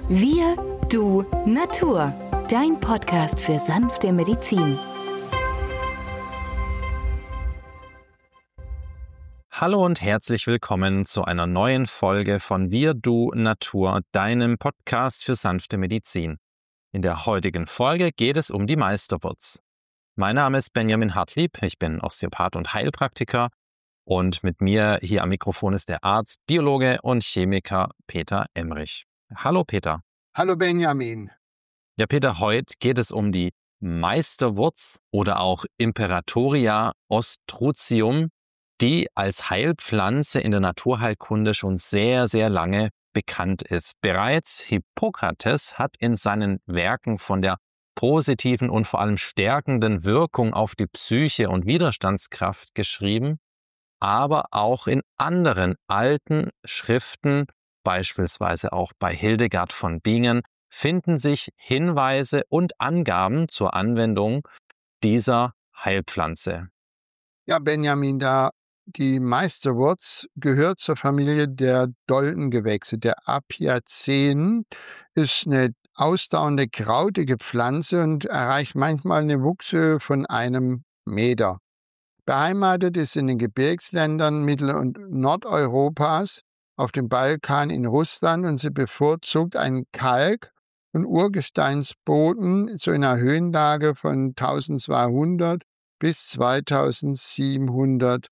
Wir, du, Natur. Dein Podcast für sanfte Medizin. Hallo und herzlich willkommen zu einer neuen Folge von Wir, du, Natur, deinem Podcast für sanfte Medizin. In der heutigen Folge geht es um die Meisterwurz. Mein Name ist Benjamin Hartlieb, ich bin Osteopath und Heilpraktiker und mit mir hier am Mikrofon ist der Arzt, Biologe und Chemiker Peter Emrich. Hallo Peter. Hallo Benjamin. Ja Peter, heute geht es um die Meisterwurz oder auch Imperatoria ostrucium, die als Heilpflanze in der Naturheilkunde schon sehr, sehr lange bekannt ist. Bereits Hippokrates hat in seinen Werken von der positiven und vor allem stärkenden Wirkung auf die Psyche und Widerstandskraft geschrieben, aber auch in anderen alten Schriften, beispielsweise auch bei Hildegard von Bingen, finden sich Hinweise und Angaben zur Anwendung dieser Heilpflanze. Ja, Benjamin, die Meisterwurz gehört zur Familie der Doldengewächse, der Apiaceen, ist eine ausdauernde, krautige Pflanze und erreicht manchmal eine Wuchshöhe von 1 Meter. Beheimatet ist in den Gebirgsländern Mittel- und Nordeuropas, auf dem Balkan, in Russland, und sie bevorzugt einen Kalk- und Urgesteinsboden so in einer Höhenlage von 1200 bis 2700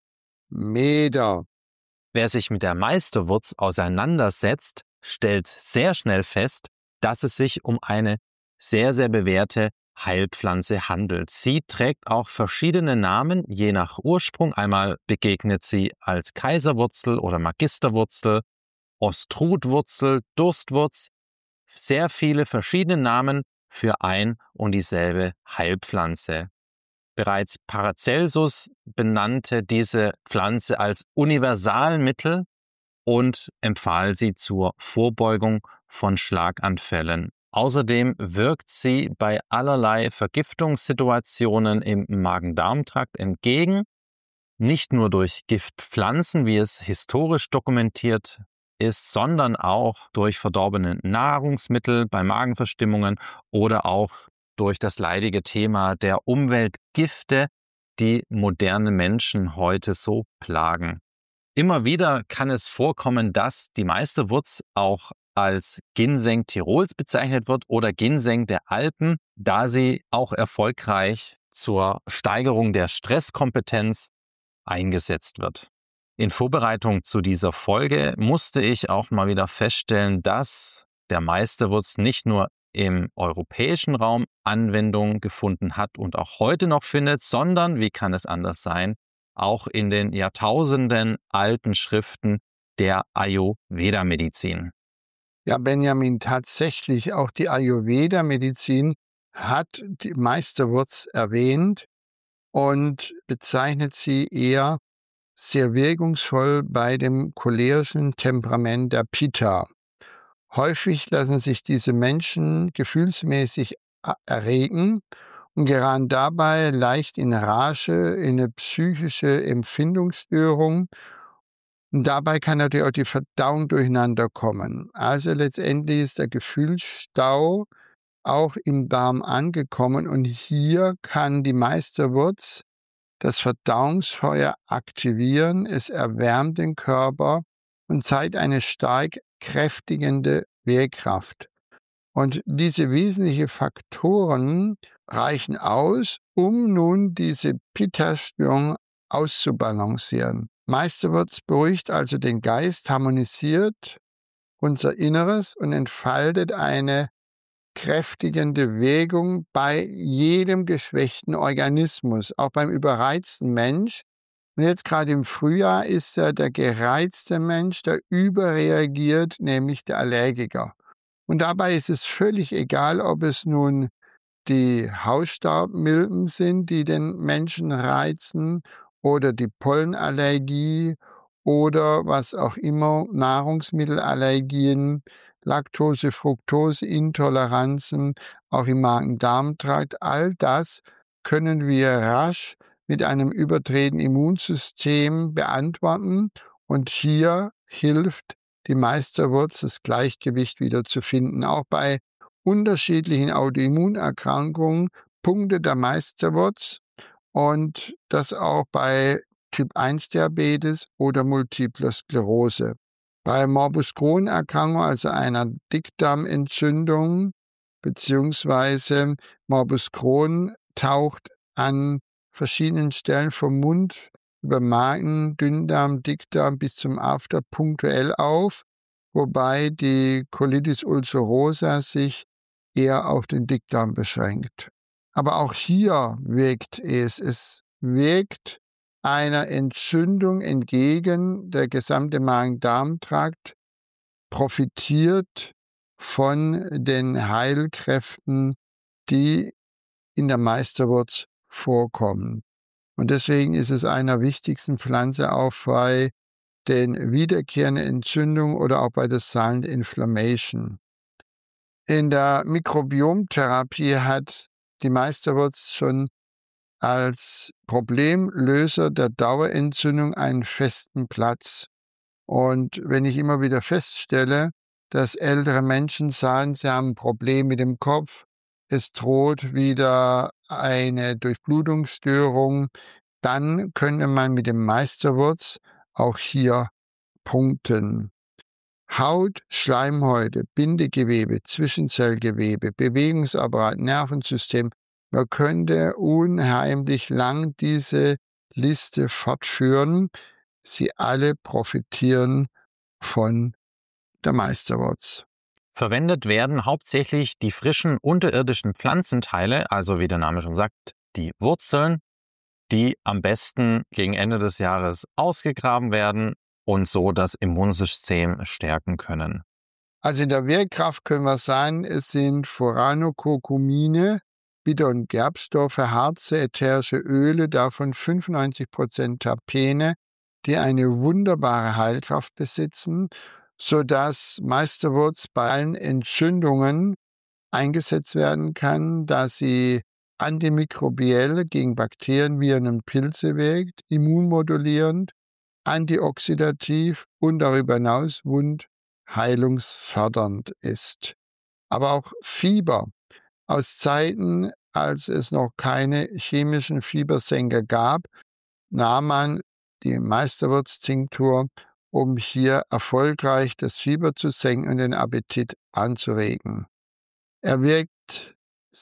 Meter. Wer sich mit der Meisterwurz auseinandersetzt, stellt sehr schnell fest, dass es sich um eine sehr, sehr bewährte Heilpflanze handelt. Sie trägt auch verschiedene Namen, je nach Ursprung. Einmal begegnet sie als Kaiserwurzel oder Magisterwurzel, Ostrudwurzel, Durstwurz. Sehr viele verschiedene Namen für ein und dieselbe Heilpflanze. Bereits Paracelsus benannte diese Pflanze als Universalmittel und empfahl sie zur Vorbeugung von Schlaganfällen. Außerdem wirkt sie bei allerlei Vergiftungssituationen im Magen-Darm-Trakt entgegen, nicht nur durch Giftpflanzen, wie es historisch dokumentiert ist, sondern auch durch verdorbene Nahrungsmittel bei Magenverstimmungen oder auch durch das leidige Thema der Umweltgifte, die moderne Menschen heute so plagen. Immer wieder kann es vorkommen, dass die Meisterwurz auch als Ginseng Tirols bezeichnet wird oder Ginseng der Alpen, da sie auch erfolgreich zur Steigerung der Stresskompetenz eingesetzt wird. In Vorbereitung zu dieser Folge musste ich auch mal wieder feststellen, dass der Meisterwurz nicht nur im europäischen Raum Anwendung gefunden hat und auch heute noch findet, sondern, wie kann es anders sein, auch in den Jahrtausenden alten Schriften der Ayurveda-Medizin. Ja, Benjamin, tatsächlich auch die Ayurveda-Medizin hat die Meisterwurz erwähnt und bezeichnet sie eher sehr wirkungsvoll bei dem cholerischen Temperament der Pitta. Häufig lassen sich diese Menschen gefühlsmäßig erregen und geraten dabei leicht in Rage, in eine psychische Empfindungsstörung. Und dabei kann natürlich auch die Verdauung durcheinander kommen. Also letztendlich ist der Gefühlsstau auch im Darm angekommen und hier kann die Meisterwurz das Verdauungsfeuer aktivieren, es erwärmt den Körper und zeigt eine stark kräftigende Wehrkraft. Und diese wesentlichen Faktoren reichen aus, um nun diese Pitta-Störung auszubalancieren. Meisterwurz beruhigt also den Geist, harmonisiert unser Inneres und entfaltet eine kräftigende Wirkung bei jedem geschwächten Organismus, auch beim überreizten Mensch. Und jetzt gerade im Frühjahr ist ja der gereizte Mensch, der überreagiert, nämlich der Allergiker. Und dabei ist es völlig egal, ob es nun die Hausstaubmilben sind, die den Menschen reizen, oder die Pollenallergie oder was auch immer, Nahrungsmittelallergien, Laktose-, Fructose-Intoleranzen, auch im Magen-Darm-Trakt. All das können wir rasch mit einem überdrehten Immunsystem beantworten. Und hier hilft die Meisterwurz das Gleichgewicht wieder zu finden. Auch bei unterschiedlichen Autoimmunerkrankungen punktet der Meisterwurz und das auch bei Typ-1-Diabetes oder Multipler Sklerose. Bei Morbus Crohn-Erkrankung, also einer Dickdarmentzündung, beziehungsweise Morbus Crohn taucht an verschiedenen Stellen vom Mund über Magen, Dünndarm, Dickdarm bis zum After punktuell auf, wobei die Colitis ulcerosa sich eher auf den Dickdarm beschränkt. Aber auch hier wirkt es wirkt einer Entzündung entgegen. Der gesamte Magen-Darm-Trakt profitiert von den Heilkräften, die in der Meisterwurz vorkommen. Und deswegen ist es einer wichtigsten Pflanze auch bei den wiederkehrenden Entzündungen oder auch bei der Silent Inflammation. In der Mikrobiomtherapie hat die Meisterwurz schon als Problemlöser der Dauerentzündung einen festen Platz. Und wenn ich immer wieder feststelle, dass ältere Menschen sagen, sie haben ein Problem mit dem Kopf, es droht wieder eine Durchblutungsstörung, dann könnte man mit dem Meisterwurz auch hier punkten. Haut, Schleimhäute, Bindegewebe, Zwischenzellgewebe, Bewegungsapparat, Nervensystem. Man könnte unheimlich lang diese Liste fortführen. Sie alle profitieren von der Meisterwurz. Verwendet werden hauptsächlich die frischen unterirdischen Pflanzenteile, also wie der Name schon sagt, die Wurzeln, die am besten gegen Ende des Jahres ausgegraben werden und so das Immunsystem stärken können. Also in der Wirkkraft können wir sagen, es sind Furanocurcumine, Bitter- und Gerbstoffe, Harze, ätherische Öle, davon 95% Terpene, die eine wunderbare Heilkraft besitzen, sodass Meisterwurz bei allen Entzündungen eingesetzt werden kann, da sie antimikrobiell gegen Bakterien, Viren und Pilze wirkt, immunmodulierend, antioxidativ und darüber hinaus wundheilungsfördernd ist. Aber auch Fieber. Aus Zeiten, als es noch keine chemischen Fiebersenker gab, nahm man die Meisterwurz-Tinktur, um hier erfolgreich das Fieber zu senken und den Appetit anzuregen. Er wirkt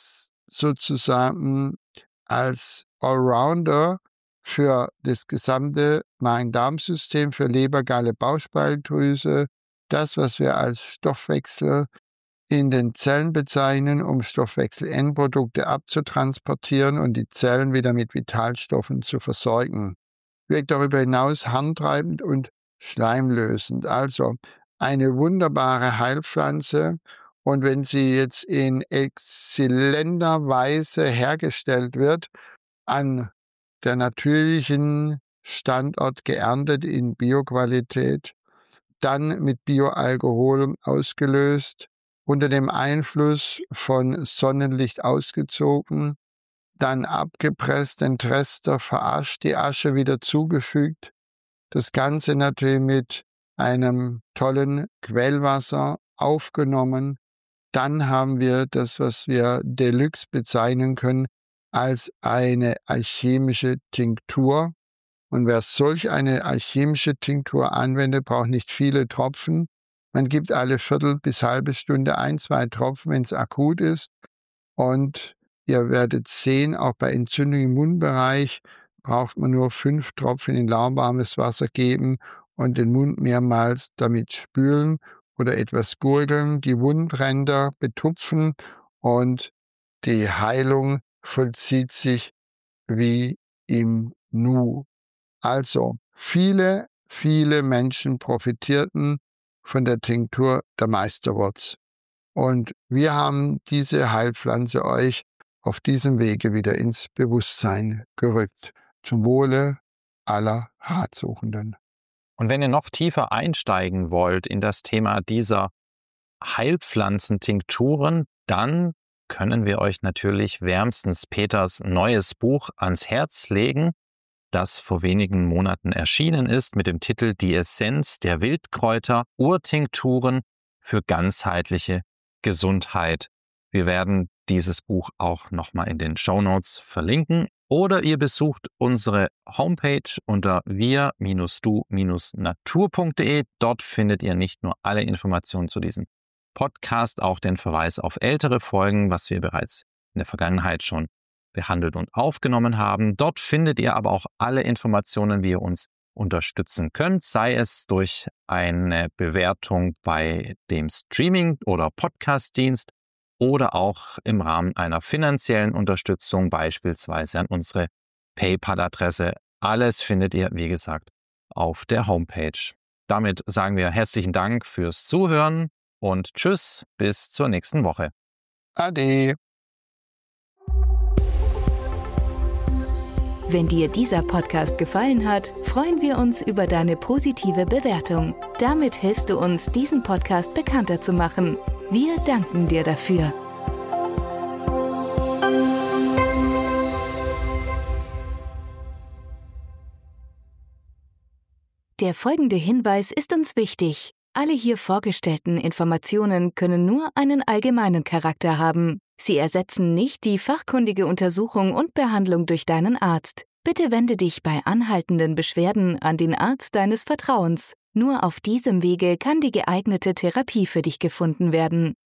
sozusagen als Allrounder für das gesamte Magen-Darm-System, für Leber, Galle, Bauchspeicheldrüse, das, was wir als Stoffwechsel in den Zellen bezeichnen, um Stoffwechselendprodukte abzutransportieren und die Zellen wieder mit Vitalstoffen zu versorgen. Wirkt darüber hinaus harntreibend und schleimlösend. Also eine wunderbare Heilpflanze. Und wenn sie jetzt in exzellenter Weise hergestellt wird, an der natürlichen Standort geerntet in Bioqualität, dann mit Bioalkohol ausgelöst, unter dem Einfluss von Sonnenlicht ausgezogen, dann abgepresst, den Trester verascht, die Asche wieder zugefügt, das Ganze natürlich mit einem tollen Quellwasser aufgenommen. Dann haben wir das, was wir Deluxe bezeichnen können, als eine alchemische Tinktur. Und wer solch eine alchemische Tinktur anwendet, braucht nicht viele Tropfen. Man gibt alle Viertel bis halbe Stunde 1-2 Tropfen, wenn es akut ist. Und ihr werdet sehen, auch bei Entzündung im Mundbereich braucht man nur 5 Tropfen in lauwarmes Wasser geben und den Mund mehrmals damit spülen oder etwas gurgeln, die Wundränder betupfen und die Heilung vollzieht sich wie im Nu. Also viele Menschen profitierten von der Tinktur der Meisterwurz. Und wir haben diese Heilpflanze euch auf diesem Wege wieder ins Bewusstsein gerückt, zum Wohle aller Ratsuchenden. Und wenn ihr noch tiefer einsteigen wollt in das Thema dieser Heilpflanzentinkturen, dann können wir euch natürlich wärmstens Peters neues Buch ans Herz legen. das vor wenigen Monaten erschienen ist mit dem Titel Die Essenz der Wildkräuter Urtinkturen für ganzheitliche Gesundheit. Wir werden dieses Buch auch nochmal in den Shownotes verlinken. Oder ihr besucht unsere Homepage unter wir-du-natur.de. Dort findet ihr nicht nur alle Informationen zu diesem Podcast, auch den Verweis auf ältere Folgen, was wir bereits in der Vergangenheit schon behandelt und aufgenommen haben. Dort findet ihr aber auch alle Informationen, wie ihr uns unterstützen könnt, sei es durch eine Bewertung bei dem Streaming- oder Podcast-Dienst oder auch im Rahmen einer finanziellen Unterstützung, beispielsweise an unsere PayPal-Adresse. Alles findet ihr, wie gesagt, auf der Homepage. Damit sagen wir herzlichen Dank fürs Zuhören und tschüss, bis zur nächsten Woche. Ade. Wenn dir dieser Podcast gefallen hat, freuen wir uns über deine positive Bewertung. Damit hilfst du uns, diesen Podcast bekannter zu machen. Wir danken dir dafür. Der folgende Hinweis ist uns wichtig. Alle hier vorgestellten Informationen können nur einen allgemeinen Charakter haben. Sie ersetzen nicht die fachkundige Untersuchung und Behandlung durch deinen Arzt. Bitte wende dich bei anhaltenden Beschwerden an den Arzt deines Vertrauens. Nur auf diesem Wege kann die geeignete Therapie für dich gefunden werden.